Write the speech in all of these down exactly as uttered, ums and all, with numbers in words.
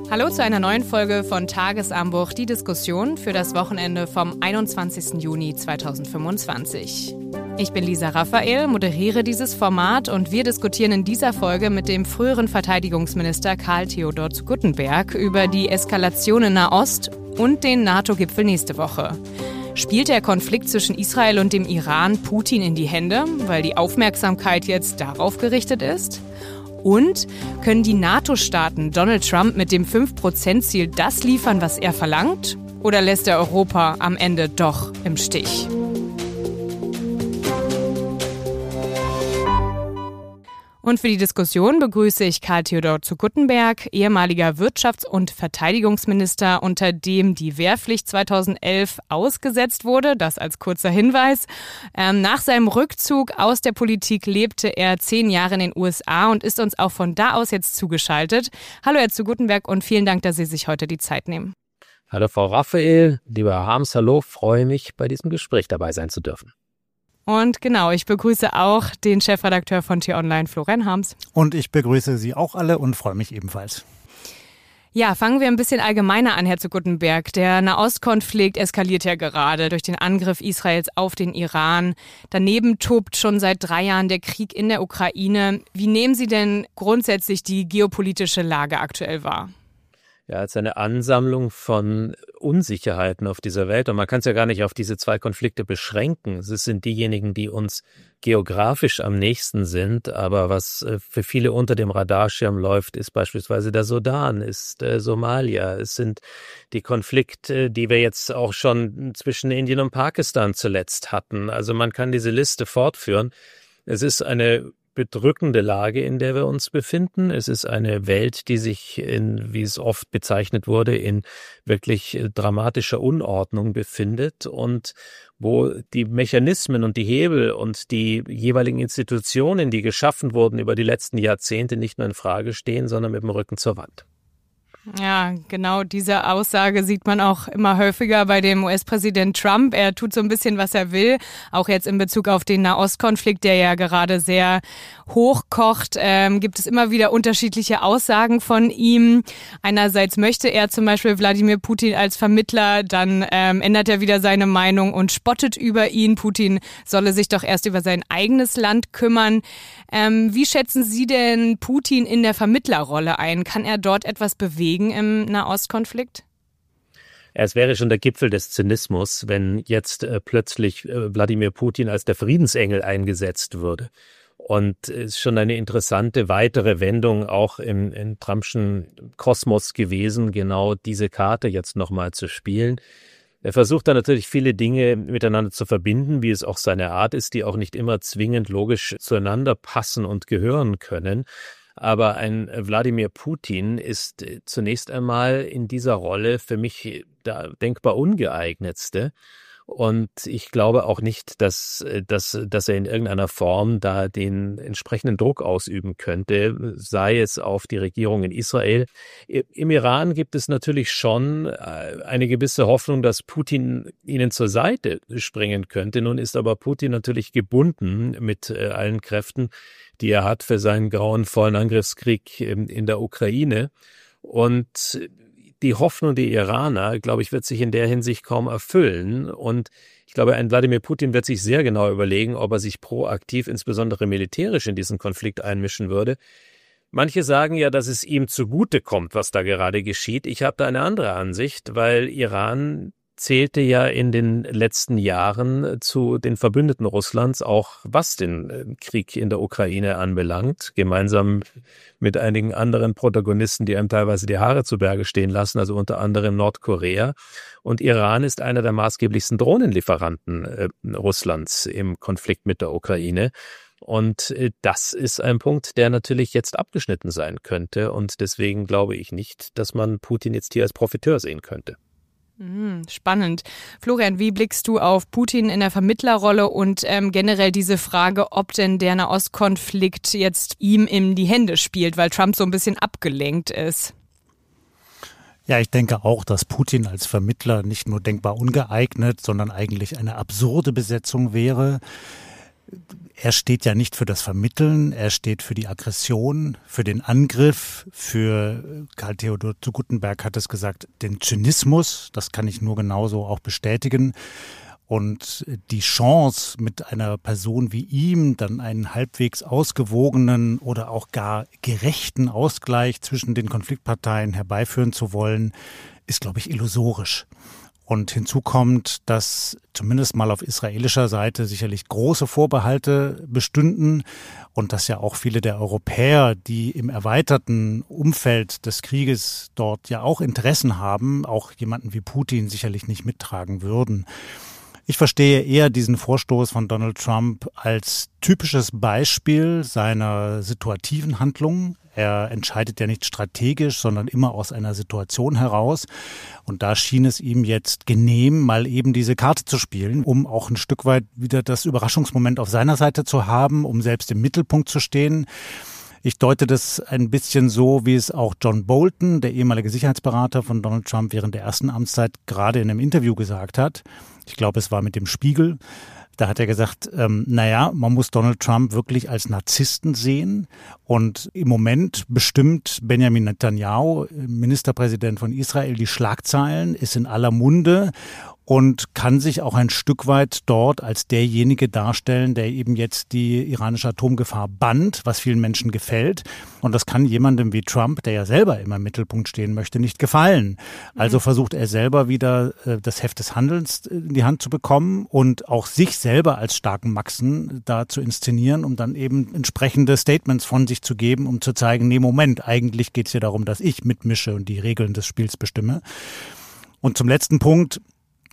Hallo zu einer neuen Folge von Tagesanbruch, die Diskussion für das Wochenende vom einundzwanzigsten Juni zweitausendfünfundzwanzig. Ich bin Lisa Raphael, moderiere dieses Format und wir diskutieren in dieser Folge mit dem früheren Verteidigungsminister Karl Theodor zu Guttenberg über die Eskalation in Nahost und den NATO-Gipfel nächste Woche. Spielt der Konflikt zwischen Israel und dem Iran Putin in die Hände, weil die Aufmerksamkeit jetzt darauf gerichtet ist? Und können die NATO-Staaten Donald Trump mit dem fünf Prozent Ziel das liefern, was er verlangt? Oder lässt er Europa am Ende doch im Stich? Und für die Diskussion begrüße ich Karl Theodor zu Guttenberg, ehemaliger Wirtschafts- und Verteidigungsminister, unter dem die Wehrpflicht zweitausendelf ausgesetzt wurde. Das als kurzer Hinweis. Ähm, nach seinem Rückzug aus der Politik lebte er zehn Jahre in den U S A und ist uns auch von da aus jetzt zugeschaltet. Hallo Herr zu Guttenberg und vielen Dank, dass Sie sich heute die Zeit nehmen. Hallo Frau Raphael, lieber Herr Harms, hallo, freue mich, bei diesem Gespräch dabei sein zu dürfen. Und genau, ich begrüße auch den Chefredakteur von T-Online, Florian Harms. Und ich begrüße Sie auch alle und freue mich ebenfalls. Ja, fangen wir ein bisschen allgemeiner an, Herr zu Guttenberg. Der Nahostkonflikt eskaliert ja gerade durch den Angriff Israels auf den Iran. Daneben tobt schon seit drei Jahren der Krieg in der Ukraine. Wie nehmen Sie denn grundsätzlich die geopolitische Lage aktuell wahr? Ja, als eine Ansammlung von Unsicherheiten auf dieser Welt. Und man kann es ja gar nicht auf diese zwei Konflikte beschränken. Es sind diejenigen, die uns geografisch am nächsten sind. Aber was für viele unter dem Radarschirm läuft, ist beispielsweise der Sudan, ist äh, Somalia. Es sind die Konflikte, die wir jetzt auch schon zwischen Indien und Pakistan zuletzt hatten. Also man kann diese Liste fortführen. Es ist eine bedrückende Lage, in der wir uns befinden. Es ist eine Welt, die sich in, wie es oft bezeichnet wurde, in wirklich dramatischer Unordnung befindet und wo die Mechanismen und die Hebel und die jeweiligen Institutionen, die geschaffen wurden über die letzten Jahrzehnte, nicht nur in Frage stehen, sondern mit dem Rücken zur Wand. Ja, genau diese Aussage sieht man auch immer häufiger bei dem U S-Präsident Trump. Er tut so ein bisschen, was er will, auch jetzt in Bezug auf den Nahostkonflikt, der ja gerade sehr hochkocht, ähm, gibt es immer wieder unterschiedliche Aussagen von ihm. Einerseits möchte er zum Beispiel Wladimir Putin als Vermittler, dann ähm, ändert er wieder seine Meinung und spottet über ihn. Putin solle sich doch erst über sein eigenes Land kümmern. Ähm, wie schätzen Sie denn Putin in der Vermittlerrolle ein? Kann er dort etwas bewegen im Nahostkonflikt? Es wäre schon der Gipfel des Zynismus, wenn jetzt äh, plötzlich äh, Wladimir Putin als der Friedensengel eingesetzt würde. Und es ist schon eine interessante weitere Wendung auch im, im Trumpschen Kosmos gewesen, genau diese Karte jetzt nochmal zu spielen. Er versucht da natürlich viele Dinge miteinander zu verbinden, wie es auch seine Art ist, die auch nicht immer zwingend logisch zueinander passen und gehören können. Aber ein Wladimir Putin ist zunächst einmal in dieser Rolle für mich der denkbar ungeeignetste. Und ich glaube auch nicht, dass, dass, dass er in irgendeiner Form da den entsprechenden Druck ausüben könnte, sei es auf die Regierung in Israel. Im Iran gibt es natürlich schon eine gewisse Hoffnung, dass Putin ihnen zur Seite springen könnte. Nun ist aber Putin natürlich gebunden mit allen Kräften, die er hat für seinen grauenvollen Angriffskrieg in der Ukraine. Und die Hoffnung der Iraner, glaube ich, wird sich in der Hinsicht kaum erfüllen. Und ich glaube, ein Wladimir Putin wird sich sehr genau überlegen, ob er sich proaktiv, insbesondere militärisch, in diesen Konflikt einmischen würde. Manche sagen ja, dass es ihm zugutekommt, was da gerade geschieht. Ich habe da eine andere Ansicht, weil Iran zählte ja in den letzten Jahren zu den Verbündeten Russlands, auch was den Krieg in der Ukraine anbelangt, gemeinsam mit einigen anderen Protagonisten, die einem teilweise die Haare zu Berge stehen lassen, also unter anderem Nordkorea. Und Iran ist einer der maßgeblichsten Drohnenlieferanten äh, Russlands im Konflikt mit der Ukraine. Und äh, das ist ein Punkt, der natürlich jetzt abgeschnitten sein könnte. Und deswegen glaube ich nicht, dass man Putin jetzt hier als Profiteur sehen könnte. Spannend. Florian, wie blickst du auf Putin in der Vermittlerrolle und ähm, generell diese Frage, ob denn der Nahostkonflikt jetzt ihm in die Hände spielt, weil Trump so ein bisschen abgelenkt ist? Ja, ich denke auch, dass Putin als Vermittler nicht nur denkbar ungeeignet, sondern eigentlich eine absurde Besetzung wäre. er steht ja nicht für das Vermitteln, er steht für die Aggression, für den Angriff, für, Karl Theodor zu Guttenberg hat es gesagt, den Zynismus, das kann ich nur genauso auch bestätigen. Und die Chance, mit einer Person wie ihm dann einen halbwegs ausgewogenen oder auch gar gerechten Ausgleich zwischen den Konfliktparteien herbeiführen zu wollen, ist, glaube ich, illusorisch. Und hinzu kommt, dass zumindest mal auf israelischer Seite sicherlich große Vorbehalte bestünden und dass ja auch viele der Europäer, die im erweiterten Umfeld des Krieges dort ja auch Interessen haben, auch jemanden wie Putin sicherlich nicht mittragen würden. Ich verstehe eher diesen Vorstoß von Donald Trump als typisches Beispiel seiner situativen Handlungen. Er entscheidet ja nicht strategisch, sondern immer aus einer Situation heraus. Und da schien es ihm jetzt genehm, mal eben diese Karte zu spielen, um auch ein Stück weit wieder das Überraschungsmoment auf seiner Seite zu haben, um selbst im Mittelpunkt zu stehen. Ich deute das ein bisschen so, wie es auch John Bolton, der ehemalige Sicherheitsberater von Donald Trump während der ersten Amtszeit, gerade in einem Interview gesagt hat. Ich glaube, es war mit dem Spiegel. Da hat er gesagt, ähm, naja, man muss Donald Trump wirklich als Narzissten sehen. Und im Moment bestimmt Benjamin Netanyahu, Ministerpräsident von Israel, die Schlagzeilen, ist in aller Munde und kann sich auch ein Stück weit dort als derjenige darstellen, der eben jetzt die iranische Atomgefahr bannt, was vielen Menschen gefällt. Und das kann jemandem wie Trump, der ja selber immer im Mittelpunkt stehen möchte, nicht gefallen. Also mhm. versucht er selber wieder äh, das Heft des Handelns in die Hand zu bekommen und auch sich selber als starken Maxen da zu inszenieren, um dann eben entsprechende Statements von sich zu geben, um zu zeigen, nee, Moment, eigentlich geht es hier darum, dass ich mitmische und die Regeln des Spiels bestimme. Und zum letzten Punkt,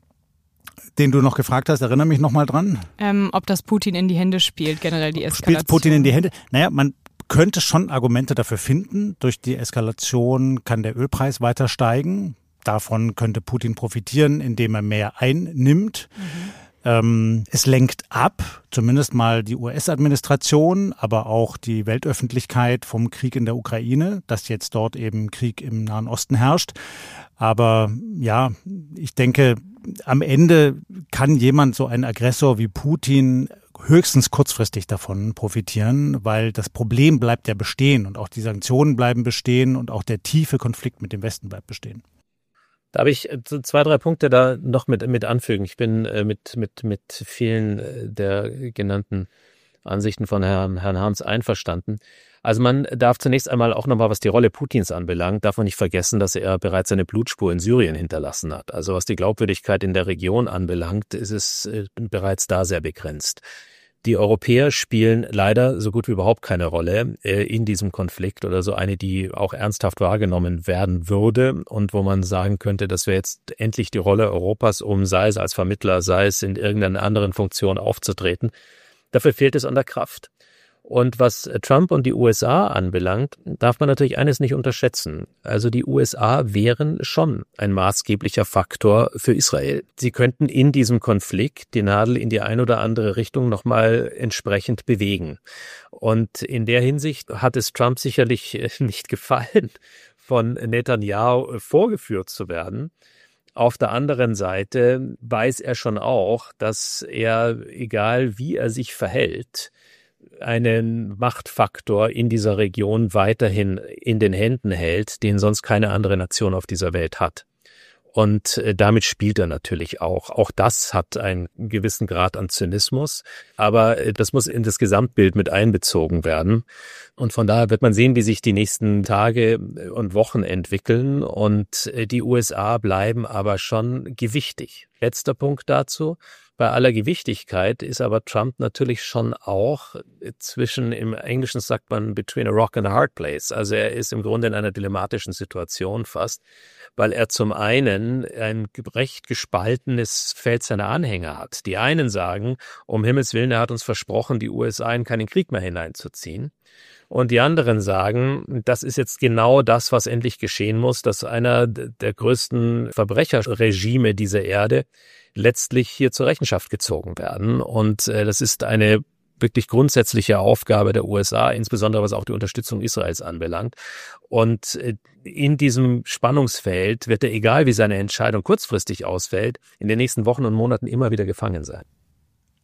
den du noch gefragt hast, erinnere mich noch mal dran. Ähm, ob das Putin in die Hände spielt, generell die Eskalation. Spielt Putin in die Hände? Naja, man könnte schon Argumente dafür finden. Durch die Eskalation kann der Ölpreis weiter steigen. Davon könnte Putin profitieren, indem er mehr einnimmt. Mhm. Ähm, es lenkt ab, zumindest mal die U S-Administration, aber auch die Weltöffentlichkeit vom Krieg in der Ukraine, dass jetzt dort eben Krieg im Nahen Osten herrscht. Aber ja, ich denke, am Ende kann jemand, so ein Aggressor wie Putin, höchstens kurzfristig davon profitieren, weil das Problem bleibt ja bestehen und auch die Sanktionen bleiben bestehen und auch der tiefe Konflikt mit dem Westen bleibt bestehen. Da habe ich zwei, drei Punkte da noch mit, mit anfügen. Ich bin äh, mit, mit, mit vielen äh, der genannten Ansichten von Herrn, Herrn Harms einverstanden. Also man darf zunächst einmal auch nochmal, was die Rolle Putins anbelangt, darf man nicht vergessen, dass er bereits eine Blutspur in Syrien hinterlassen hat. Also was die Glaubwürdigkeit in der Region anbelangt, ist es äh, bereits da sehr begrenzt. Die Europäer spielen leider so gut wie überhaupt keine Rolle äh, in diesem Konflikt oder so eine, die auch ernsthaft wahrgenommen werden würde und wo man sagen könnte, dass wir jetzt endlich die Rolle Europas, um sei es als Vermittler, sei es in irgendeiner anderen Funktion aufzutreten, dafür fehlt es an der Kraft. Und was Trump und die U S A anbelangt, darf man natürlich eines nicht unterschätzen. Also die U S A wären schon ein maßgeblicher Faktor für Israel. Sie könnten in diesem Konflikt die Nadel in die eine oder andere Richtung nochmal entsprechend bewegen. Und in der Hinsicht hat es Trump sicherlich nicht gefallen, von Netanyahu vorgeführt zu werden. Auf der anderen Seite weiß er schon auch, dass er, egal wie er sich verhält, einen Machtfaktor in dieser Region weiterhin in den Händen hält, den sonst keine andere Nation auf dieser Welt hat. Und damit spielt er natürlich auch. Auch das hat einen gewissen Grad an Zynismus, aber das muss in das Gesamtbild mit einbezogen werden. Und von daher wird man sehen, wie sich die nächsten Tage und Wochen entwickeln. Und die U S A bleiben aber schon gewichtig. Letzter Punkt dazu. Bei aller Gewichtigkeit ist aber Trump natürlich schon auch zwischen, im Englischen sagt man, between a rock and a hard place. Also er ist im Grunde in einer dilemmatischen Situation fast, weil er zum einen ein recht gespaltenes Feld seiner Anhänger hat. Die einen sagen, um Himmels Willen, er hat uns versprochen, die U S A in keinen Krieg mehr hineinzuziehen. Und die anderen sagen, das ist jetzt genau das, was endlich geschehen muss, dass einer der größten Verbrecherregime dieser Erde letztlich hier zur Rechenschaft gezogen werden. Und äh, das ist eine wirklich grundsätzliche Aufgabe der U S A, insbesondere was auch die Unterstützung Israels anbelangt. Und äh, in diesem Spannungsfeld wird er, egal wie seine Entscheidung kurzfristig ausfällt, in den nächsten Wochen und Monaten immer wieder gefangen sein.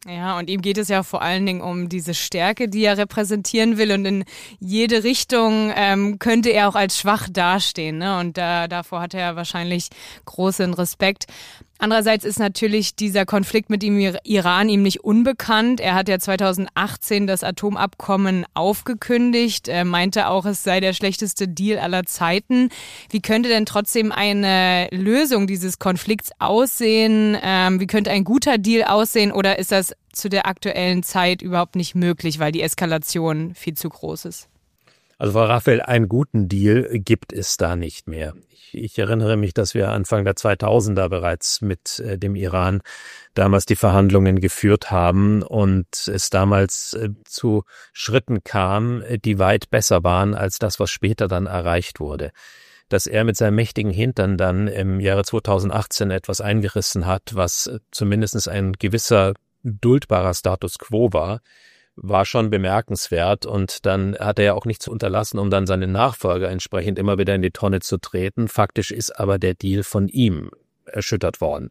Ja, und ihm geht es ja vor allen Dingen um diese Stärke, die er repräsentieren will. Und in jede Richtung ähm, könnte er auch als schwach dastehen. Ne? Und da, davor hat er wahrscheinlich großen Respekt. Andererseits ist natürlich dieser Konflikt mit dem Iran ihm nicht unbekannt. Er hat ja zweitausendachtzehn das Atomabkommen aufgekündigt. Er meinte auch, es sei der schlechteste Deal aller Zeiten. Wie könnte denn trotzdem eine Lösung dieses Konflikts aussehen? Ähm, wie könnte ein guter Deal aussehen? Oder ist das zu der aktuellen Zeit überhaupt nicht möglich, weil die Eskalation viel zu groß ist? Also Frau Raphael, einen guten Deal gibt es da nicht mehr. Ich, ich erinnere mich, dass wir Anfang der zweitausender bereits mit äh, dem Iran damals die Verhandlungen geführt haben und es damals äh, zu Schritten kam, die weit besser waren als das, was später dann erreicht wurde. Dass er mit seinem mächtigen Hintern dann im Jahre zweitausendachtzehn etwas eingerissen hat, was zumindest ein gewisser duldbarer Status quo war, war schon bemerkenswert, und dann hat er ja auch nichts unterlassen, um dann seinen Nachfolger entsprechend immer wieder in die Tonne zu treten. Faktisch ist aber der Deal von ihm erschüttert worden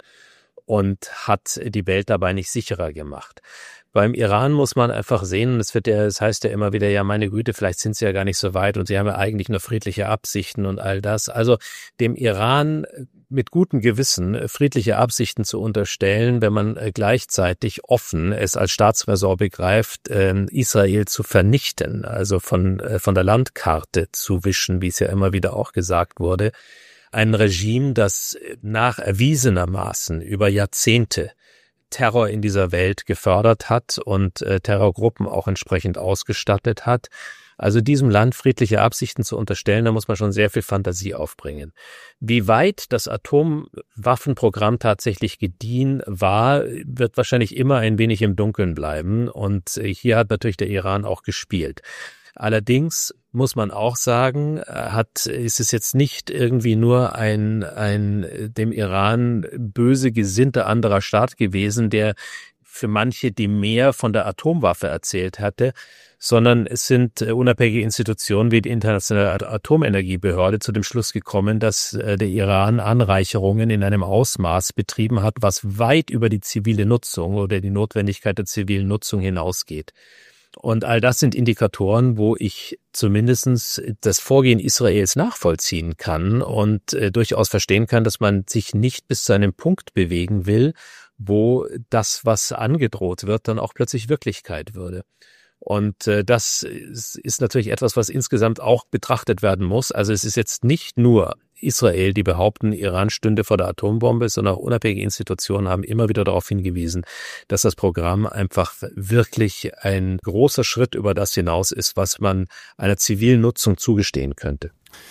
und hat die Welt dabei nicht sicherer gemacht. Beim Iran muss man einfach sehen, es wird ja, es heißt ja immer wieder, ja meine Güte, vielleicht sind sie ja gar nicht so weit und sie haben ja eigentlich nur friedliche Absichten und all das. Also dem Iran mit gutem Gewissen friedliche Absichten zu unterstellen, wenn man gleichzeitig offen es als Staatsräson begreift, Israel zu vernichten, also von, von der Landkarte zu wischen, wie es ja immer wieder auch gesagt wurde. Ein Regime, das nach erwiesenermaßen über Jahrzehnte Terror in dieser Welt gefördert hat und äh, Terrorgruppen auch entsprechend ausgestattet hat. Also diesem Land friedliche Absichten zu unterstellen, da muss man schon sehr viel Fantasie aufbringen. Wie weit das Atomwaffenprogramm tatsächlich gediehen war, wird wahrscheinlich immer ein wenig im Dunkeln bleiben, und äh, hier hat natürlich der Iran auch gespielt. Allerdings muss man auch sagen, hat, ist es jetzt nicht irgendwie nur ein, ein dem Iran böse gesinnter anderer Staat gewesen, der für manche die mehr von der Atomwaffe erzählt hatte, sondern es sind unabhängige Institutionen wie die Internationale Atomenergiebehörde zu dem Schluss gekommen, dass der Iran Anreicherungen in einem Ausmaß betrieben hat, was weit über die zivile Nutzung oder die Notwendigkeit der zivilen Nutzung hinausgeht. Und all das sind Indikatoren, wo ich zumindestens das Vorgehen Israels nachvollziehen kann und äh, durchaus verstehen kann, dass man sich nicht bis zu einem Punkt bewegen will, wo das, was angedroht wird, dann auch plötzlich Wirklichkeit würde. Und äh, das ist, ist natürlich etwas, was insgesamt auch betrachtet werden muss. Also es ist jetzt nicht nur Israel, die behaupten, Iran stünde vor der Atombombe, sondern auch unabhängige Institutionen haben immer wieder darauf hingewiesen, dass das Programm einfach wirklich ein großer Schritt über das hinaus ist, was man einer zivilen Nutzung zugestehen könnte.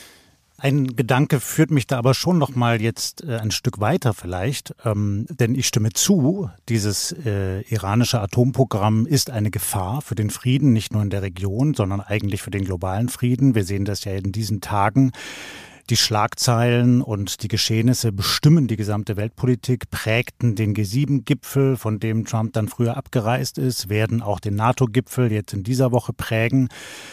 Ein Gedanke führt mich da aber schon noch mal jetzt äh, ein Stück weiter vielleicht, ähm, denn ich stimme zu, dieses äh, iranische Atomprogramm ist eine Gefahr für den Frieden, nicht nur in der Region, sondern eigentlich für den globalen Frieden. Wir sehen das ja in diesen Tagen. Die Schlagzeilen und die Geschehnisse bestimmen die gesamte Weltpolitik, prägten den G sieben Gipfel, von dem Trump dann früher abgereist ist, werden auch den NATO-Gipfel jetzt in dieser Woche prägen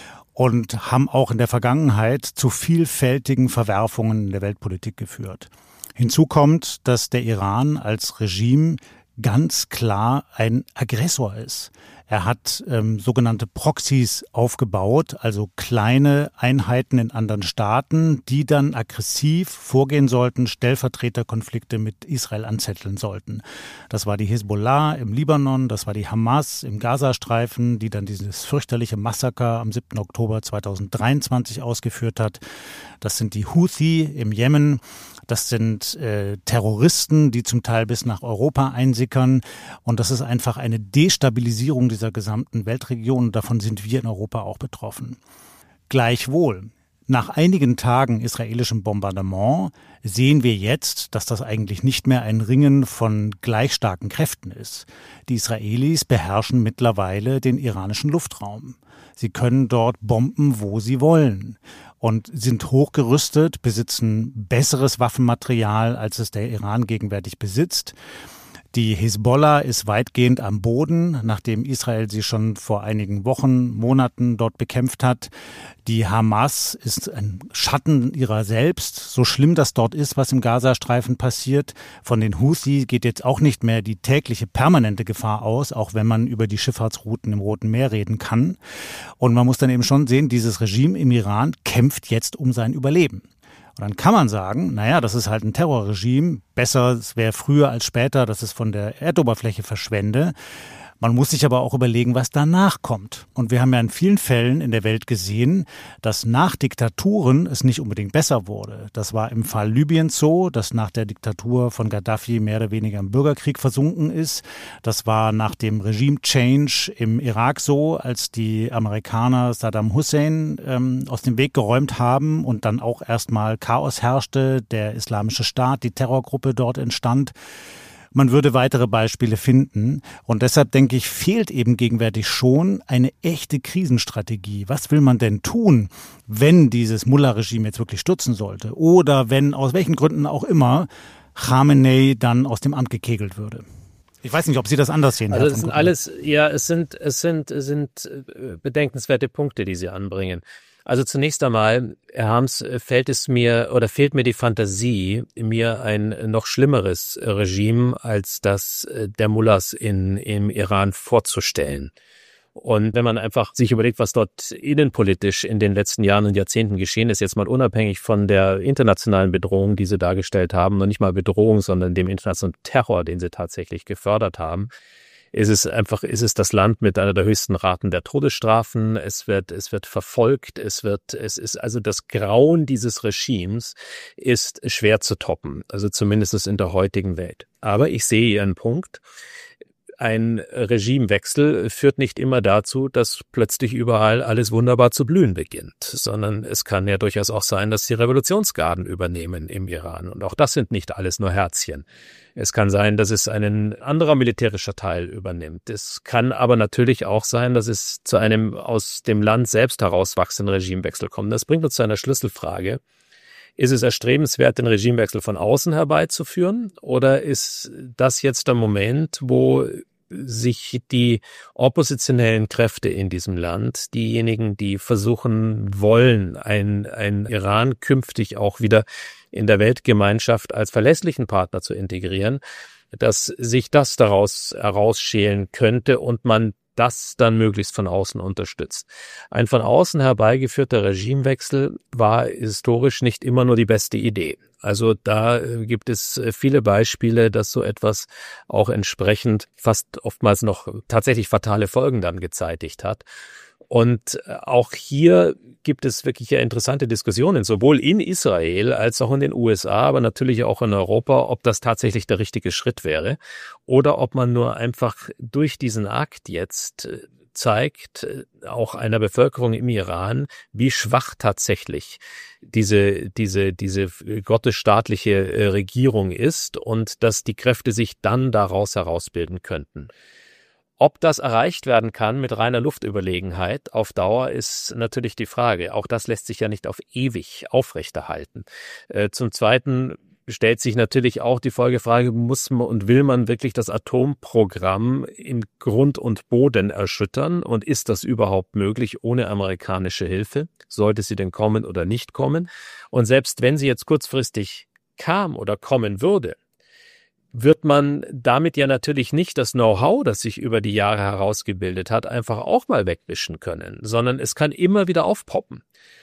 und haben auch in der Vergangenheit zu vielfältigen Verwerfungen in der Weltpolitik geführt. Hinzu kommt, dass der Iran als Regime ganz klar ein Aggressor ist. Er hat ähm, sogenannte Proxys aufgebaut, also kleine Einheiten in anderen Staaten, die dann aggressiv vorgehen sollten, Stellvertreterkonflikte mit Israel anzetteln sollten. Das war die Hisbollah im Libanon, das war die Hamas im Gazastreifen, die dann dieses fürchterliche Massaker am siebten Oktober zweitausenddreiundzwanzig ausgeführt hat. Das sind die Houthi im Jemen. Das sind äh, Terroristen, die zum Teil bis nach Europa einsickern. Und das ist einfach eine Destabilisierung dieser gesamten Weltregion. Davon sind wir in Europa auch betroffen. Gleichwohl, nach einigen Tagen israelischem Bombardement sehen wir jetzt, dass das eigentlich nicht mehr ein Ringen von gleich starken Kräften ist. Die Israelis beherrschen mittlerweile den iranischen Luftraum. Sie können dort bomben, wo sie wollen. Und sind hochgerüstet, besitzen besseres Waffenmaterial, als es der Iran gegenwärtig besitzt. Die Hisbollah ist weitgehend am Boden, nachdem Israel sie schon vor einigen Wochen, Monaten dort bekämpft hat. Die Hamas ist ein Schatten ihrer selbst. So schlimm das dort ist, was im Gazastreifen passiert. Von den Houthi geht jetzt auch nicht mehr die tägliche permanente Gefahr aus, auch wenn man über die Schifffahrtsrouten im Roten Meer reden kann. Und man muss dann eben schon sehen, dieses Regime im Iran kämpft jetzt um sein Überleben. Und dann kann man sagen, naja, das ist halt ein Terrorregime. Besser, es wäre früher als später, dass es von der Erdoberfläche verschwende. Man muss sich aber auch überlegen, was danach kommt. Und wir haben ja in vielen Fällen in der Welt gesehen, dass nach Diktaturen es nicht unbedingt besser wurde. Das war im Fall Libyens so, dass nach der Diktatur von Gaddafi mehr oder weniger im Bürgerkrieg versunken ist. Das war nach dem Regime-Change im Irak so, als die Amerikaner Saddam Hussein ähm, aus dem Weg geräumt haben und dann auch erstmal Chaos herrschte, der Islamische Staat, die Terrorgruppe dort entstand. Man würde weitere Beispiele finden. Und deshalb denke ich, fehlt eben gegenwärtig schon eine echte Krisenstrategie. Was will man denn tun, wenn dieses Mullah-Regime jetzt wirklich stürzen sollte? Oder wenn, aus welchen Gründen auch immer, Khamenei dann aus dem Amt gekegelt würde? Ich weiß nicht, ob Sie das anders sehen. Also es sind alles, ja, es sind, es sind, es sind bedenkenswerte Punkte, die Sie anbringen. Also zunächst einmal, Herr Harms, fällt es mir oder fehlt mir die Fantasie, mir ein noch schlimmeres Regime als das der Mullahs in, im Iran vorzustellen. Und wenn man einfach sich überlegt, was dort innenpolitisch in den letzten Jahren und Jahrzehnten geschehen ist, jetzt mal unabhängig von der internationalen Bedrohung, die sie dargestellt haben, noch nicht mal Bedrohung, sondern dem internationalen Terror, den sie tatsächlich gefördert haben, ist es einfach, ist es das Land mit einer der höchsten Raten der Todesstrafen. Es wird, es wird verfolgt. Es wird, es ist also das Grauen dieses Regimes ist schwer zu toppen. Also zumindest in der heutigen Welt. Aber ich sehe Ihren Punkt. Ein Regimewechsel führt nicht immer dazu, dass plötzlich überall alles wunderbar zu blühen beginnt, sondern es kann ja durchaus auch sein, dass die Revolutionsgarden übernehmen im Iran. Und auch das sind nicht alles nur Herzchen. Es kann sein, dass es ein anderer militärischer Teil übernimmt. Es kann aber natürlich auch sein, dass es zu einem aus dem Land selbst herauswachsenden Regimewechsel kommt. Das bringt uns zu einer Schlüsselfrage. Ist es erstrebenswert, den Regimewechsel von außen herbeizuführen? Oder ist das jetzt der Moment, wo sich die oppositionellen Kräfte in diesem Land, diejenigen, die versuchen wollen, ein, ein Iran künftig auch wieder in der Weltgemeinschaft als verlässlichen Partner zu integrieren, dass sich das daraus herausschälen könnte und man das dann möglichst von außen unterstützt. Ein von außen herbeigeführter Regimewechsel war historisch nicht immer nur die beste Idee. Also da gibt es viele Beispiele, dass so etwas auch entsprechend fast oftmals noch tatsächlich fatale Folgen dann gezeitigt hat. Und auch hier gibt es wirklich ja interessante Diskussionen, sowohl in Israel als auch in den U S A, aber natürlich auch in Europa, ob das tatsächlich der richtige Schritt wäre oder ob man nur einfach durch diesen Akt jetzt zeigt, auch einer Bevölkerung im Iran, wie schwach tatsächlich diese, diese, diese gottesstaatliche Regierung ist und dass die Kräfte sich dann daraus herausbilden könnten. Ob das erreicht werden kann mit reiner Luftüberlegenheit auf Dauer, ist natürlich die Frage. Auch das lässt sich ja nicht auf ewig aufrechterhalten. Äh, zum Zweiten stellt sich natürlich auch die Folgefrage, muss man und will man wirklich das Atomprogramm in Grund und Boden erschüttern? Und ist das überhaupt möglich ohne amerikanische Hilfe? Sollte sie denn kommen oder nicht kommen? Und selbst wenn sie jetzt kurzfristig kam oder kommen würde, wird man damit ja natürlich nicht das Know-how, das sich über die Jahre herausgebildet hat, einfach auch mal wegwischen können, sondern es kann immer wieder aufpoppen.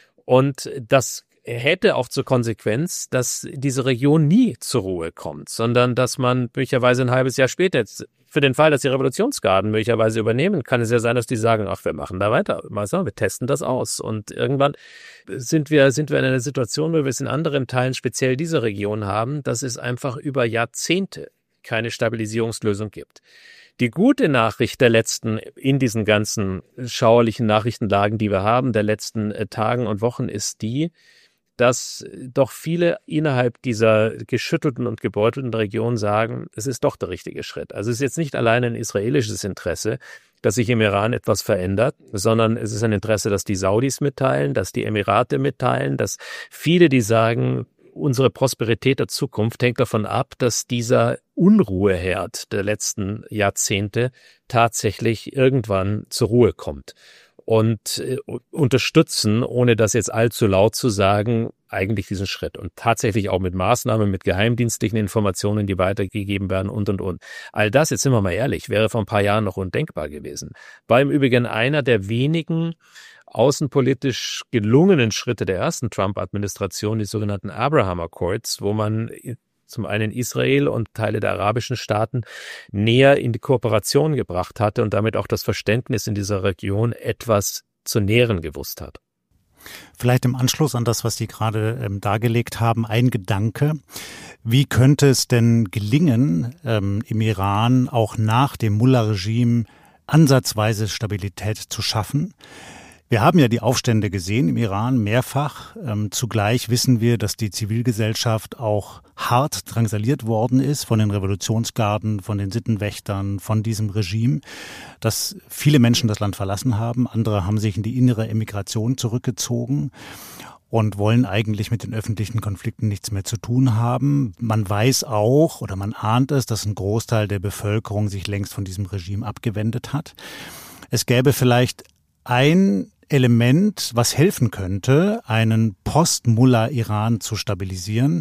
Und das hätte auch zur Konsequenz, dass diese Region nie zur Ruhe kommt, sondern dass man möglicherweise ein halbes Jahr später, für den Fall, dass die Revolutionsgarden möglicherweise übernehmen, kann es ja sein, dass die sagen, ach, wir machen da weiter, mal so, wir testen das aus. Und irgendwann sind wir, sind wir in einer Situation, wo wir es in anderen Teilen, speziell dieser Region haben, dass es einfach über Jahrzehnte keine Stabilisierungslösung gibt. Die gute Nachricht der letzten, in diesen ganzen schauerlichen Nachrichtenlagen, die wir haben, der letzten Tagen und Wochen ist die, dass doch viele innerhalb dieser geschüttelten und gebeutelten Region sagen, es ist doch der richtige Schritt. Also es ist jetzt nicht allein ein israelisches Interesse, dass sich im Iran etwas verändert, sondern es ist ein Interesse, dass die Saudis mitteilen, dass die Emirate mitteilen, dass viele, die sagen, unsere Prosperität der Zukunft hängt davon ab, dass dieser Unruheherd der letzten Jahrzehnte tatsächlich irgendwann zur Ruhe kommt. Und äh, unterstützen, ohne das jetzt allzu laut zu sagen, eigentlich diesen Schritt. Und tatsächlich auch mit Maßnahmen, mit geheimdienstlichen Informationen, die weitergegeben werden und, und, und. All das, jetzt sind wir mal ehrlich, wäre vor ein paar Jahren noch undenkbar gewesen. War im Übrigen einer der wenigen außenpolitisch gelungenen Schritte der ersten Trump-Administration, die sogenannten Abraham Accords, wo man zum einen Israel und Teile der arabischen Staaten näher in die Kooperation gebracht hatte und damit auch das Verständnis in dieser Region etwas zu nähren gewusst hat. Vielleicht im Anschluss an das, was Sie gerade ähm, dargelegt haben, ein Gedanke. Wie könnte es denn gelingen, ähm, im Iran auch nach dem Mullah-Regime ansatzweise Stabilität zu schaffen? Wir haben ja die Aufstände gesehen im Iran mehrfach. Ähm, zugleich wissen wir, dass die Zivilgesellschaft auch hart drangsaliert worden ist von den Revolutionsgarden, von den Sittenwächtern, von diesem Regime, dass viele Menschen das Land verlassen haben. Andere haben sich in die innere Emigration zurückgezogen und wollen eigentlich mit den öffentlichen Konflikten nichts mehr zu tun haben. Man weiß auch oder man ahnt es, dass ein Großteil der Bevölkerung sich längst von diesem Regime abgewendet hat. Es gäbe vielleicht ein Element, was helfen könnte, einen Post-Mullah-Iran zu stabilisieren.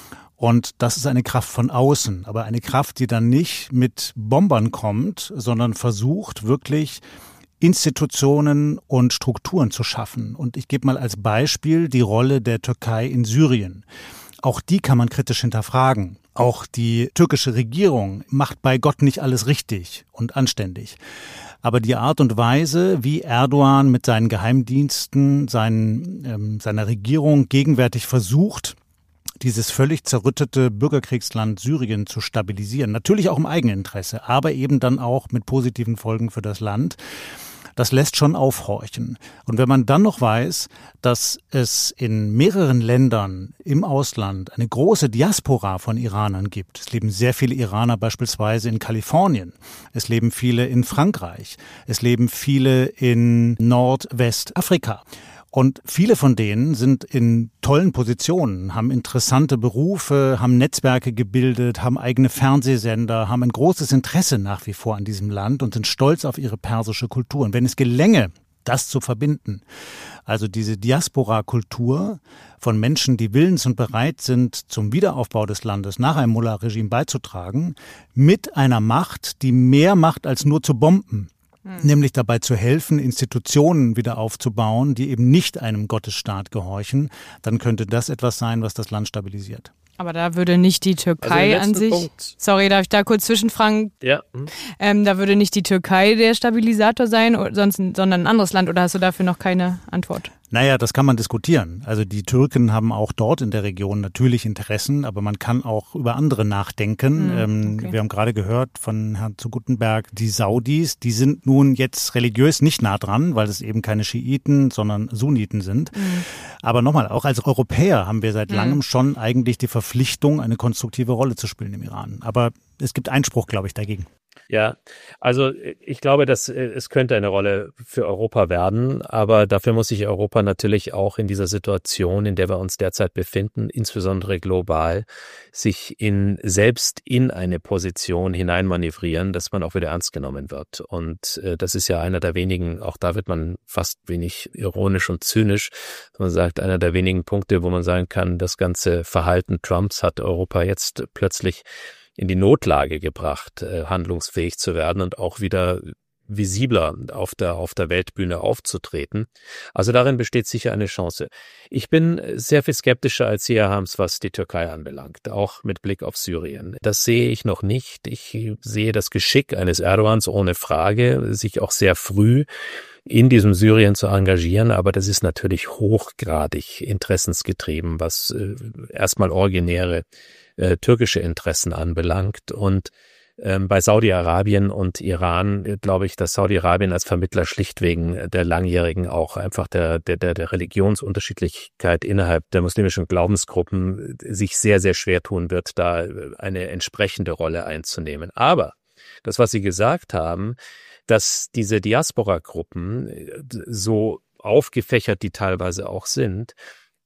Und das ist eine Kraft von außen, aber eine Kraft, die dann nicht mit Bombern kommt, sondern versucht wirklich Institutionen und Strukturen zu schaffen. Und ich gebe mal als Beispiel die Rolle der Türkei in Syrien. Auch die kann man kritisch hinterfragen. Auch die türkische Regierung macht bei Gott nicht alles richtig und anständig. Aber die Art und Weise, wie Erdogan mit seinen Geheimdiensten, seinen, ähm, seiner Regierung gegenwärtig versucht, dieses völlig zerrüttete Bürgerkriegsland Syrien zu stabilisieren, natürlich auch im Eigeninteresse, aber eben dann auch mit positiven Folgen für das Land, das lässt schon aufhorchen. Und wenn man dann noch weiß, dass es in mehreren Ländern im Ausland eine große Diaspora von Iranern gibt, es leben sehr viele Iraner beispielsweise in Kalifornien, es leben viele in Frankreich, es leben viele in Nordwestafrika. Und viele von denen sind in tollen Positionen, haben interessante Berufe, haben Netzwerke gebildet, haben eigene Fernsehsender, haben ein großes Interesse nach wie vor an diesem Land und sind stolz auf ihre persische Kultur. Und wenn es gelänge, das zu verbinden, also diese Diaspora-Kultur von Menschen, die willens und bereit sind, zum Wiederaufbau des Landes nach einem Mullah-Regime beizutragen, mit einer Macht, die mehr macht als nur zu bomben, nämlich dabei zu helfen, Institutionen wieder aufzubauen, die eben nicht einem Gottesstaat gehorchen, dann könnte das etwas sein, was das Land stabilisiert. Aber da würde nicht die Türkei also an sich, Punkt. sorry, darf ich da kurz zwischenfragen? Ja. Hm. Ähm, da würde nicht die Türkei der Stabilisator sein, sonst, sondern ein anderes Land, oder hast du dafür noch keine Antwort? Naja, das kann man diskutieren. Also die Türken haben auch dort in der Region natürlich Interessen, aber man kann auch über andere nachdenken. Mhm, ähm, okay. Wir haben gerade gehört von Herrn zu Guttenberg, die Saudis, die sind nun jetzt religiös nicht nah dran, weil es eben keine Schiiten, sondern Sunniten sind. Mhm. Aber nochmal, auch als Europäer haben wir seit mhm. langem schon eigentlich die Verpflichtung, eine konstruktive Rolle zu spielen im Iran. Aber es gibt Einspruch, glaube ich, dagegen. Ja, also ich glaube, dass es könnte eine Rolle für Europa werden, aber dafür muss sich Europa natürlich auch in dieser Situation, in der wir uns derzeit befinden, insbesondere global, sich in selbst in eine Position hineinmanövrieren, dass man auch wieder ernst genommen wird. Und äh, das ist ja einer der wenigen, auch da wird man fast wenig ironisch und zynisch, man sagt, einer der wenigen Punkte, wo man sagen kann, das ganze Verhalten Trumps hat Europa jetzt plötzlich in die Notlage gebracht, äh, handlungsfähig zu werden und auch wieder visibler auf der, auf der Weltbühne aufzutreten. Also darin besteht sicher eine Chance. Ich bin sehr viel skeptischer als Sie, Herr Harms, was die Türkei anbelangt, auch mit Blick auf Syrien. Das sehe ich noch nicht. Ich sehe das Geschick eines Erdogans ohne Frage, sich auch sehr früh in diesem Syrien zu engagieren, aber das ist natürlich hochgradig interessensgetrieben, was äh, erstmal originäre äh, türkische Interessen anbelangt. Und ähm, bei Saudi-Arabien und Iran äh, glaube ich, dass Saudi-Arabien als Vermittler schlicht wegen der langjährigen auch einfach der, der, der, der Religionsunterschiedlichkeit innerhalb der muslimischen Glaubensgruppen sich sehr, sehr schwer tun wird, da eine entsprechende Rolle einzunehmen. Aber das, was Sie gesagt haben, dass diese Diaspora-Gruppen, so aufgefächert die teilweise auch sind,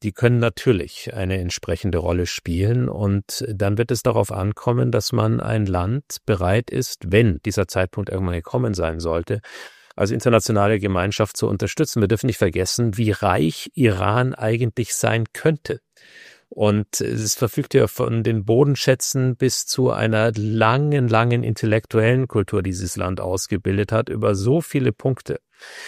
die können natürlich eine entsprechende Rolle spielen. Und dann wird es darauf ankommen, dass man ein Land bereit ist, wenn dieser Zeitpunkt irgendwann gekommen sein sollte, als internationale Gemeinschaft zu unterstützen. Wir dürfen nicht vergessen, wie reich Iran eigentlich sein könnte. Und es verfügt ja von den Bodenschätzen bis zu einer langen, langen intellektuellen Kultur, die dieses Land ausgebildet hat, über so viele Punkte,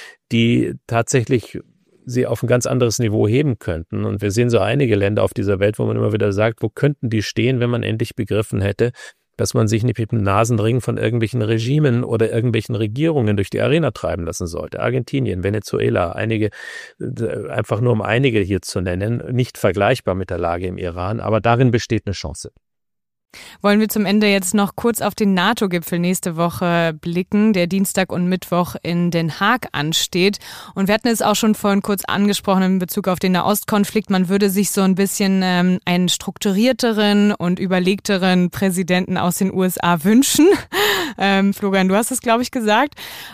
die tatsächlich sie auf ein ganz anderes Niveau heben könnten. Und wir sehen so einige Länder auf dieser Welt, wo man immer wieder sagt, wo könnten die stehen, wenn man endlich begriffen hätte, dass man sich nicht mit dem Nasenring von irgendwelchen Regimen oder irgendwelchen Regierungen durch die Arena treiben lassen sollte. Argentinien, Venezuela, einige, einfach nur um einige hier zu nennen, nicht vergleichbar mit der Lage im Iran, aber darin besteht eine Chance. Wollen wir zum Ende jetzt noch kurz auf den NATO-Gipfel nächste Woche blicken, der Dienstag und Mittwoch in Den Haag ansteht. Und wir hatten es auch schon vorhin kurz angesprochen in Bezug auf den Nahostkonflikt. Man würde sich so ein bisschen ähm, einen strukturierteren und überlegteren Präsidenten aus den U S A wünschen. Ähm, Florian, du hast es, glaube ich, gesagt.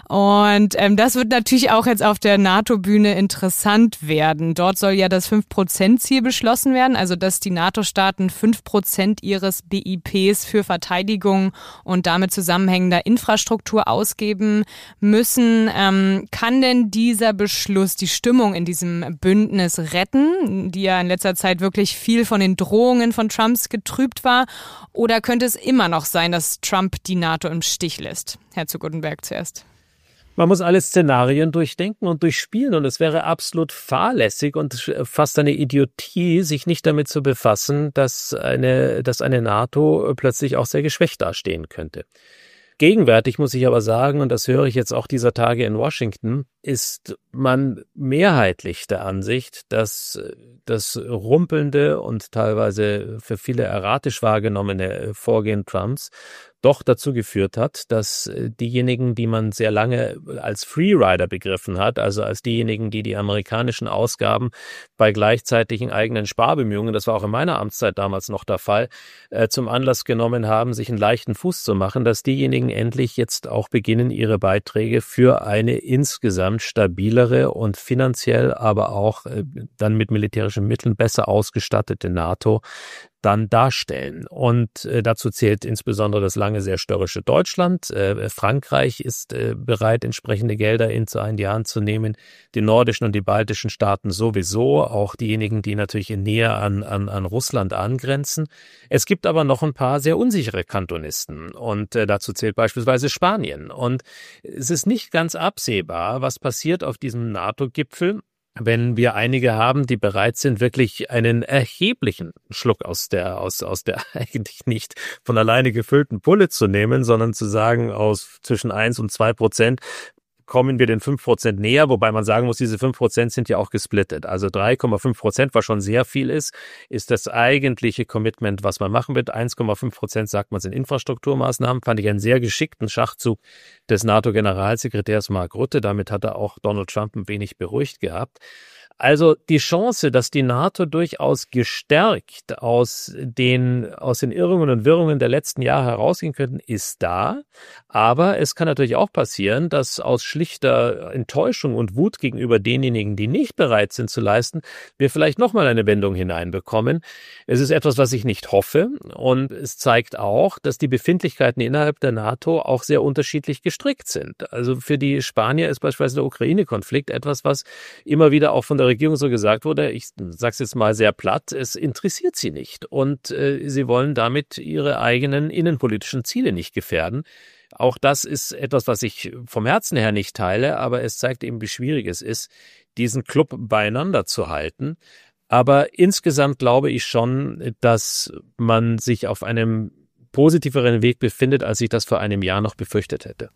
Und ähm, das wird natürlich auch jetzt auf der NATO-Bühne interessant werden. Dort soll ja das fünf Prozent Ziel beschlossen werden, also dass die NATO-Staaten fünf Prozent ihres B I Ps für Verteidigung und damit zusammenhängender Infrastruktur ausgeben müssen. Ähm, kann denn dieser Beschluss die Stimmung in diesem Bündnis retten, die ja in letzter Zeit wirklich viel von den Drohungen von Trumps getrübt war? Oder könnte es immer noch sein, dass Trump die NATO im Stich lässt? Herr zu Guttenberg zuerst. Man muss alle Szenarien durchdenken und durchspielen und es wäre absolut fahrlässig und fast eine Idiotie, sich nicht damit zu befassen, dass eine, dass eine NATO plötzlich auch sehr geschwächt dastehen könnte. Gegenwärtig muss ich aber sagen, und das höre ich jetzt auch dieser Tage in Washington, ist man mehrheitlich der Ansicht, dass das rumpelnde und teilweise für viele erratisch wahrgenommene Vorgehen Trumps doch dazu geführt hat, dass diejenigen, die man sehr lange als Freerider begriffen hat, also als diejenigen, die die amerikanischen Ausgaben bei gleichzeitigen eigenen Sparbemühungen, das war auch in meiner Amtszeit damals noch der Fall, äh, zum Anlass genommen haben, sich einen leichten Fuß zu machen, dass diejenigen endlich jetzt auch beginnen, ihre Beiträge für eine insgesamt stabilere und finanziell, aber auch äh, dann mit militärischen Mitteln besser ausgestattete NATO dann darstellen. Und äh, dazu zählt insbesondere das lange sehr störrische Deutschland. Äh, Frankreich ist äh, bereit, entsprechende Gelder in, in die Hand zu nehmen. Die nordischen und die baltischen Staaten sowieso, auch diejenigen, die natürlich in Nähe an, an, an Russland angrenzen. Es gibt aber noch ein paar sehr unsichere Kantonisten und äh, dazu zählt beispielsweise Spanien. Und es ist nicht ganz absehbar, was passiert auf diesem NATO-Gipfel, wenn wir einige haben, die bereit sind, wirklich einen erheblichen Schluck aus der, aus, aus der eigentlich nicht von alleine gefüllten Pulle zu nehmen, sondern zu sagen, aus zwischen eins und zwei Prozent kommen wir den fünf Prozent näher, wobei man sagen muss, diese fünf Prozent sind ja auch gesplittet. Also drei Komma fünf Prozent, was schon sehr viel ist, ist das eigentliche Commitment, was man machen wird. eins Komma fünf Prozent sagt man, sind Infrastrukturmaßnahmen. Fand ich einen sehr geschickten Schachzug des NATO-Generalsekretärs Mark Rutte. Damit hat er auch Donald Trump ein wenig beruhigt gehabt. Also die Chance, dass die NATO durchaus gestärkt aus den, aus den Irrungen und Wirrungen der letzten Jahre herausgehen könnten, ist da. Aber es kann natürlich auch passieren, dass aus schlichter Enttäuschung und Wut gegenüber denjenigen, die nicht bereit sind zu leisten, wir vielleicht nochmal eine Wendung hineinbekommen. Es ist etwas, was ich nicht hoffe. Und es zeigt auch, dass die Befindlichkeiten innerhalb der NATO auch sehr unterschiedlich gestrickt sind. Also für die Spanier ist beispielsweise der Ukraine-Konflikt etwas, was immer wieder auch von der Regierung so gesagt wurde, ich sage es jetzt mal sehr platt, es interessiert sie nicht und äh, sie wollen damit ihre eigenen innenpolitischen Ziele nicht gefährden. Auch das ist etwas, was ich vom Herzen her nicht teile, aber es zeigt eben, wie schwierig es ist, diesen Club beieinander zu halten. Aber insgesamt glaube ich schon, dass man sich auf einem positiveren Weg befindet, als ich das vor einem Jahr noch befürchtet hätte.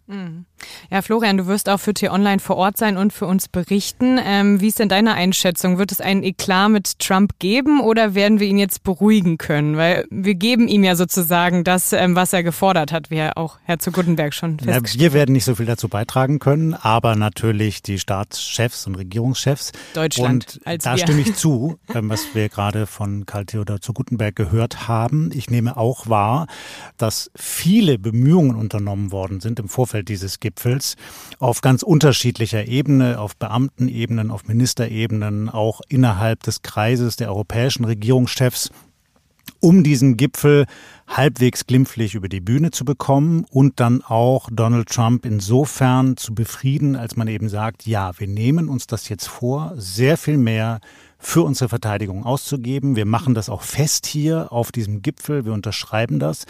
Ja, Florian, du wirst auch für T-Online vor Ort sein und für uns berichten. Ähm, wie ist denn deine Einschätzung? Wird es einen Eklat mit Trump geben oder werden wir ihn jetzt beruhigen können? Weil wir geben ihm ja sozusagen das, ähm, was er gefordert hat, wie er auch Herr zu Guttenberg schon festgestellt hat. Ja, wir werden nicht so viel dazu beitragen können, aber natürlich die Staatschefs und Regierungschefs. Deutschland und als da wir. stimme ich zu, ähm, was wir gerade von Karl Theodor zu Guttenberg gehört haben. Ich nehme auch wahr, dass viele Bemühungen unternommen worden sind im Vorfeld dieses Gipfels auf ganz unterschiedlicher Ebene, auf Beamtenebenen, auf Ministerebenen, auch innerhalb des Kreises der europäischen Regierungschefs, um diesen Gipfel halbwegs glimpflich über die Bühne zu bekommen und dann auch Donald Trump insofern zu befrieden, als man eben sagt, ja, wir nehmen uns das jetzt vor, sehr viel mehr für unsere Verteidigung auszugeben. Wir machen das auch fest hier auf diesem Gipfel, wir unterschreiben das.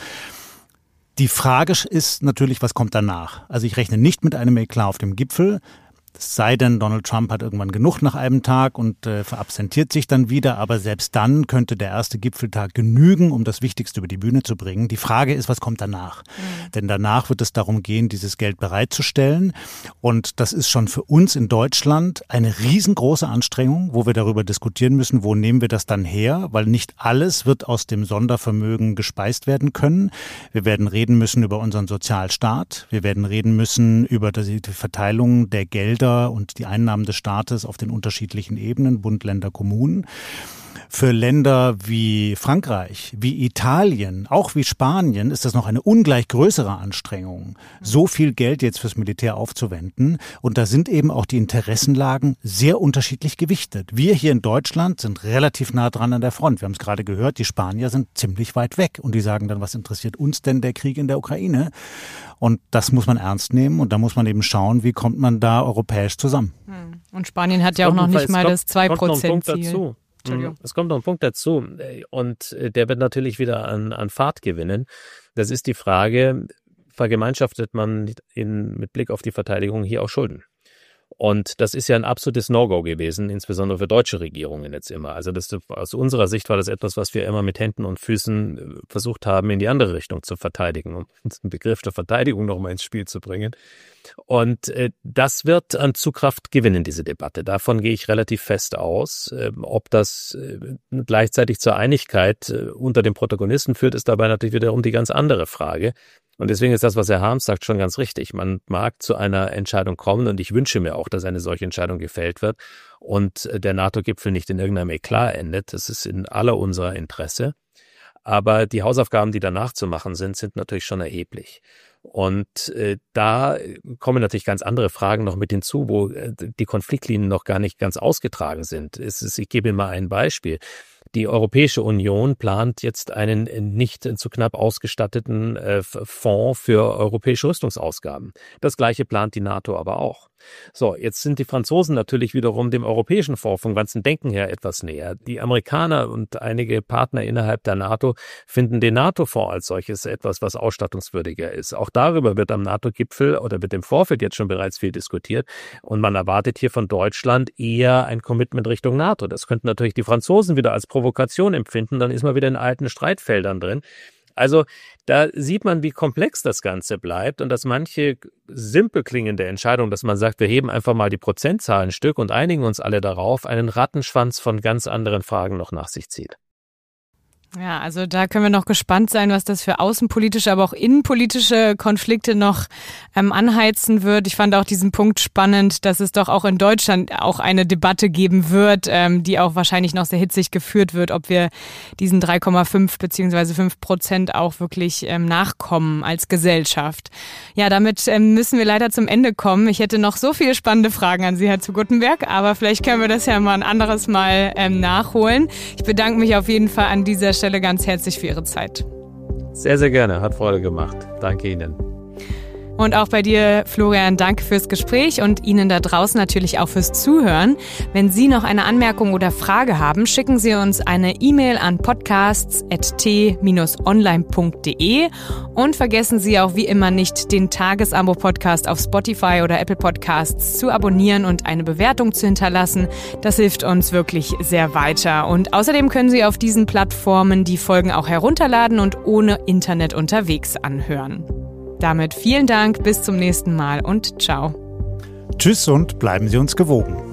Die Frage ist natürlich, was kommt danach? Also ich rechne nicht mit einem Eklat auf dem Gipfel. Es sei denn, Donald Trump hat irgendwann genug nach einem Tag und äh, verabsentiert sich dann wieder. Aber selbst dann könnte der erste Gipfeltag genügen, um das Wichtigste über die Bühne zu bringen. Die Frage ist, was kommt danach? Mhm. Denn danach wird es darum gehen, dieses Geld bereitzustellen. Und das ist schon für uns in Deutschland eine riesengroße Anstrengung, wo wir darüber diskutieren müssen, wo nehmen wir das dann her? Weil nicht alles wird aus dem Sondervermögen gespeist werden können. Wir werden reden müssen über unseren Sozialstaat. Wir werden reden müssen über die Verteilung der Gelder und die Einnahmen des Staates auf den unterschiedlichen Ebenen, Bund, Länder, Kommunen. Für Länder wie Frankreich, wie Italien, auch wie Spanien ist das noch eine ungleich größere Anstrengung, so viel Geld jetzt fürs Militär aufzuwenden. Und da sind eben auch die Interessenlagen sehr unterschiedlich gewichtet. Wir hier in Deutschland sind relativ nah dran an der Front. Wir haben es gerade gehört, die Spanier sind ziemlich weit weg. Und die sagen dann, was interessiert uns denn der Krieg in der Ukraine? Und das muss man ernst nehmen. Und da muss man eben schauen, wie kommt man da europäisch zusammen. Und Spanien hat ja auch noch nicht mal das zwei Prozent Ziel. Es kommt noch ein Punkt dazu und der wird natürlich wieder an, an Fahrt gewinnen. Das ist die Frage, vergemeinschaftet man in, mit Blick auf die Verteidigung hier auch Schulden? Und das ist ja ein absolutes No-Go gewesen, insbesondere für deutsche Regierungen jetzt immer. Also das, aus unserer Sicht war das etwas, was wir immer mit Händen und Füßen versucht haben, in die andere Richtung zu verteidigen, um den Begriff der Verteidigung nochmal ins Spiel zu bringen. Und äh, das wird an Zugkraft gewinnen, diese Debatte. Davon gehe ich relativ fest aus. Äh, ob das äh, gleichzeitig zur Einigkeit äh, unter den Protagonisten führt, ist dabei natürlich wiederum die ganz andere Frage. Und deswegen ist das, was Herr Harms sagt, schon ganz richtig. Man mag zu einer Entscheidung kommen und ich wünsche mir auch, dass eine solche Entscheidung gefällt wird und der NATO-Gipfel nicht in irgendeinem Eklat endet. Das ist in aller unserer Interesse. Aber die Hausaufgaben, die danach zu machen sind, sind natürlich schon erheblich. Und äh, da kommen natürlich ganz andere Fragen noch mit hinzu, wo äh, die Konfliktlinien noch gar nicht ganz ausgetragen sind. Es ist, ich gebe Ihnen mal ein Beispiel. Die Europäische Union plant jetzt einen nicht zu knapp ausgestatteten äh, Fonds für europäische Rüstungsausgaben. Das Gleiche plant die NATO aber auch. So, jetzt sind die Franzosen natürlich wiederum dem europäischen Fonds vom ganzen Denken her etwas näher. Die Amerikaner und einige Partner innerhalb der NATO finden den NATO-Fonds als solches etwas, was ausstattungswürdiger ist. Auch darüber wird am NATO-Gipfel oder wird im Vorfeld jetzt schon bereits viel diskutiert. Und man erwartet hier von Deutschland eher ein Commitment Richtung NATO. Das könnten natürlich die Franzosen wieder als Provokation empfinden. Dann ist man wieder in alten Streitfeldern drin. Also da sieht man, wie komplex das Ganze bleibt und dass manche simpel klingende Entscheidung, dass man sagt, wir heben einfach mal die Prozentzahlen ein Stück und einigen uns alle darauf, einen Rattenschwanz von ganz anderen Fragen noch nach sich zieht. Ja, also da können wir noch gespannt sein, was das für außenpolitische, aber auch innenpolitische Konflikte noch ähm, anheizen wird. Ich fand auch diesen Punkt spannend, dass es doch auch in Deutschland auch eine Debatte geben wird, ähm, die auch wahrscheinlich noch sehr hitzig geführt wird, ob wir diesen drei Komma fünf beziehungsweise fünf Prozent auch wirklich ähm, nachkommen als Gesellschaft. Ja, damit ähm, müssen wir leider zum Ende kommen. Ich hätte noch so viele spannende Fragen an Sie, Herr zu Guttenberg, aber vielleicht können wir das ja mal ein anderes Mal ähm, nachholen. Ich bedanke mich auf jeden Fall an dieser Stelle ganz herzlich für Ihre Zeit. Sehr, sehr gerne. Hat Freude gemacht. Danke Ihnen. Und auch bei dir, Florian, danke fürs Gespräch und Ihnen da draußen natürlich auch fürs Zuhören. Wenn Sie noch eine Anmerkung oder Frage haben, schicken Sie uns eine E-Mail an podcasts at t dash online punkt de und vergessen Sie auch wie immer nicht, den Tagesanbruch-Podcast auf Spotify oder Apple Podcasts zu abonnieren und eine Bewertung zu hinterlassen. Das hilft uns wirklich sehr weiter. Und außerdem können Sie auf diesen Plattformen die Folgen auch herunterladen und ohne Internet unterwegs anhören. Damit vielen Dank, bis zum nächsten Mal und ciao. Tschüss und bleiben Sie uns gewogen.